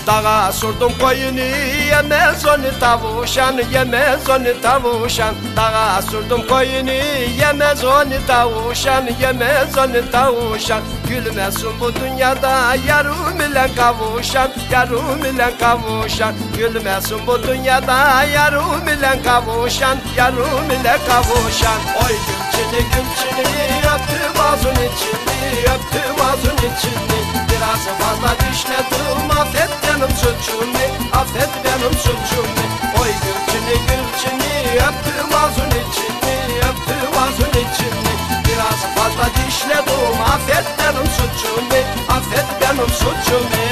Dağa sordum koyunu, yemez onu tavuşan, yemez onu tavuşan. Dağa sordum koyunu, yemez onu tavuşan, yemez onu tavuşan. Gülmesin bu dünyada yarım ile kavuşan, yarım ile kavuşan. Gülmesin bu dünyada yarım ile kavuşan, yarım ile kavuşan. Oy gülçini gülçini, öptüm ağzın içini, öptüm ağzın içini. Biraz fazla dişledim, affet benim suçumu, affet benim suçumu. Oy gülçini gülçini, öptüm ağzın içini, öptüm ağzın içini. Biraz fazla dişledim, affet benim suçumu, affet benim suçumu.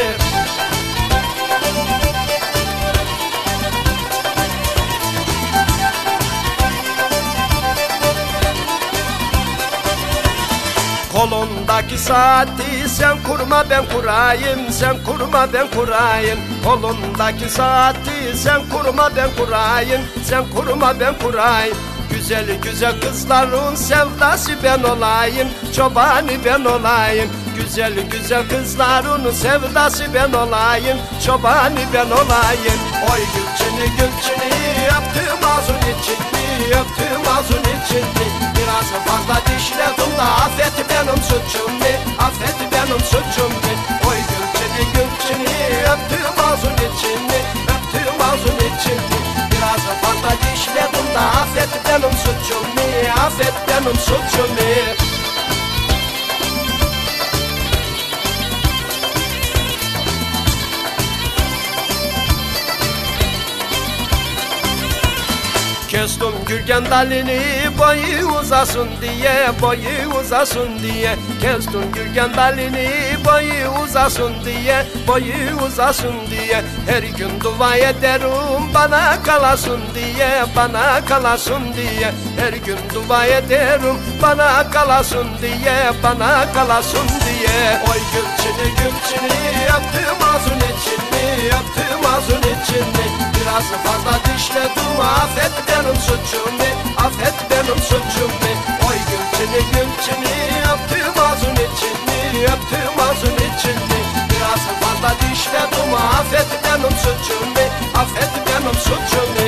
Kolundaki saati sen kurma ben kurayım, sen kurma ben kurayım. Kolundaki saati sen kurma ben kurayım, sen kurma ben kurayım. Güzel güzel kızların sevdası ben olayım, çobanı ben olayım. Güzel güzel kızların sevdası ben olayım, çobanı ben olayım. Oy gülçini gülçini, öptüm ağzın içini, öptüm ağzın içini. Biraz fazla dişledim de affet benim suçumu, affet benim suçumu. Oy gülçini gülçini, öptüm ağzın içini, öptüm ağzın içini. Biraz fazla dişledim de affet benim suçumu, affet benim suçumu. Kestim gürgen dalini boyu uzasın diye, boyu uzasın diye. Kestim gürgen dalini boyu uzasın diye, boyu uzasın diye. Her gün dua ederim bana kalasın diye, bana kalasın diye. Her gün dua ederim bana kalasın diye, bana kalasın diye. Oy gülçini gülçini, öptüm ağzın içini, öptüm ağzın içini. Biraz fazla dişledim, affet benim suçumu, affet benim suçumu. Oy gülçini gülçini, öptüm ağzın içini, öptüm ağzın içini. Biraz fazla dişledim, affet benim suçumu, affet benim suçumu.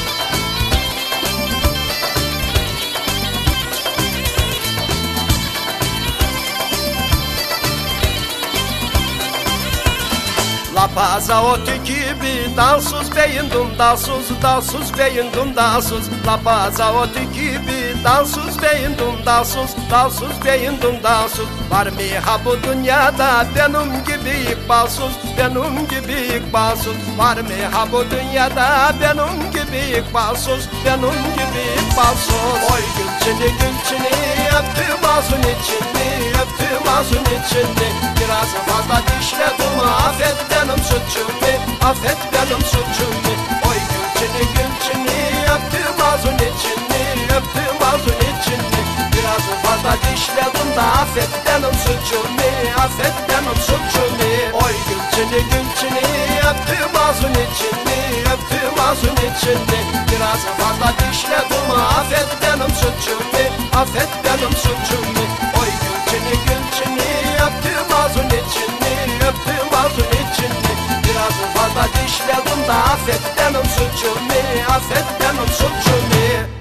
Lapaza otu gibi dalsız beyindim, dalsız, dalsız beyindim, dalsız. Lapaza otu gibi dalsız beyindim, dalsız, dalsız beyindim, dalsız. Var mı ha bu dünyada benim gibi ikbalsız, benim gibi ikbalsız. Var mı ha bu dünyada benim gibi ikbalsız, benim gibi ikbalsız. Oy gülçini gülçini, öptüm ağzın içini, öptüm ağzın içini. Biraz fazla dişledim, affet benim suçumu, affet benim suçumu. Oy gülçini gülçini, öptüm ağzın içini, öptüm ağzın içini. Biraz fazla dişledim de affet benim suçumu, affet benim suçumu. Oy gülçini gülçini, öptüm ağzın içini, öptüm ağzın içini. Biraz fazla dişledim, affet benim suçumu, affet benim suçumu. Oy gülçini gülçini, öptüm ağzın içini, öptüm ağzın içini. Biraz fazla dişledim de affet benim suçumu, affet benim suçumu.